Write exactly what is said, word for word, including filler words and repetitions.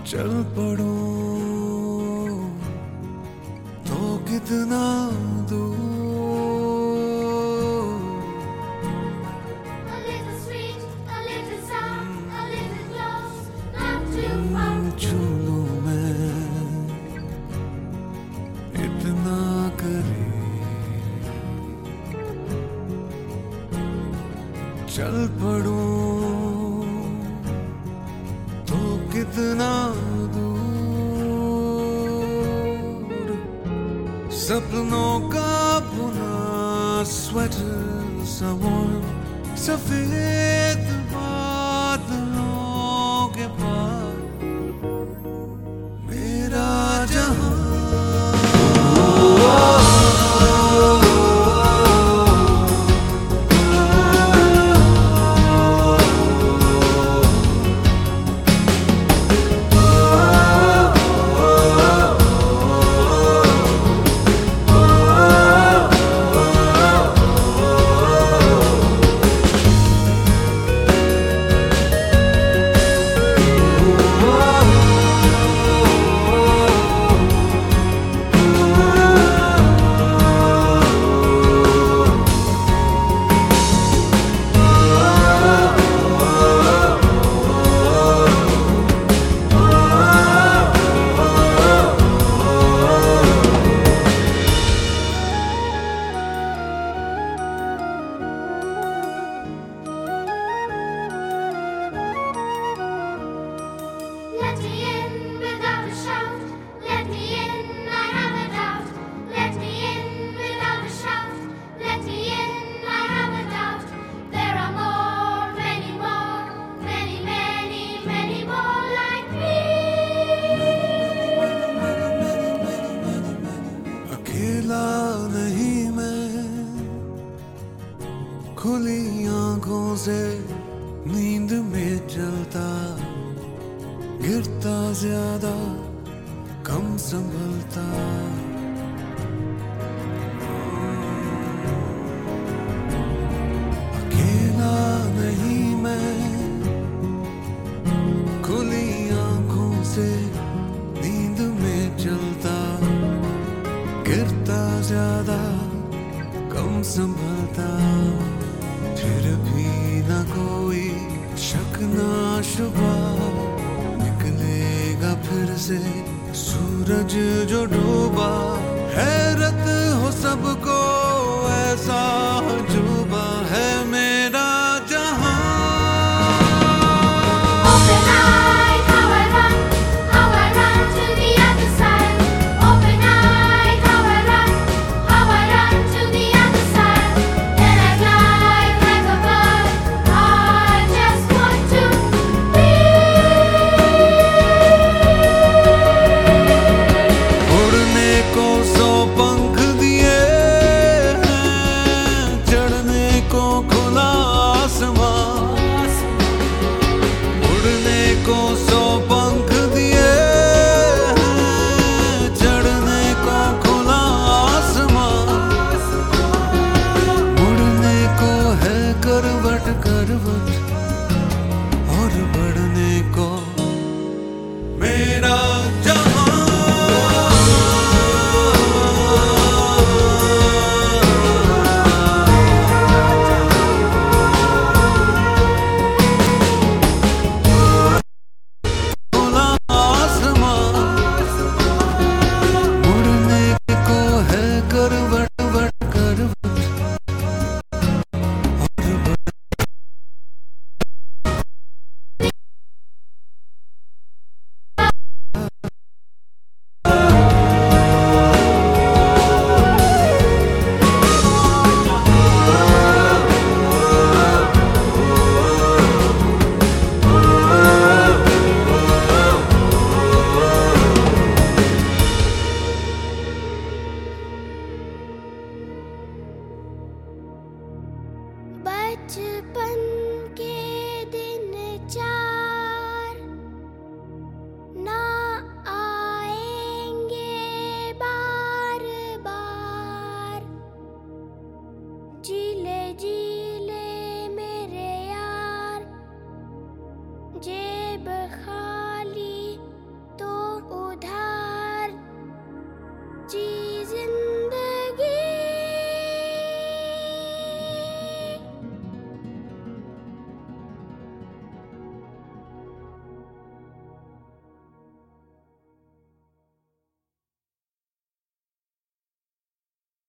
चल पड़ो तो कितना दूर, A little sweet, a little sour, a little close, not too far. छू लूं मैं इतना करीब, चल पड़ो तो कितना दूर, सपनों का बुना स्वेटर सवार, सफेद बादलों के पार मेरा जहां। Let me in without a shout. Let me in, I have a doubt. Let me in without a shout. Let me in, I have a doubt. There are more, many more, many, many, many more like me. अकेला नहीं मैं, खुली आंखों से नींद में चलता, गिरता ज्यादा कम संभलता। अकेला नहीं मैं, खुली आंखों से नींद में चलता, गिरता ज्यादा कम संभलता। फिर भी ना कोई शक ना शुबा, निकलेगा फिर से सूरज जो डूबा। हैरत हो सबको ऐसा जो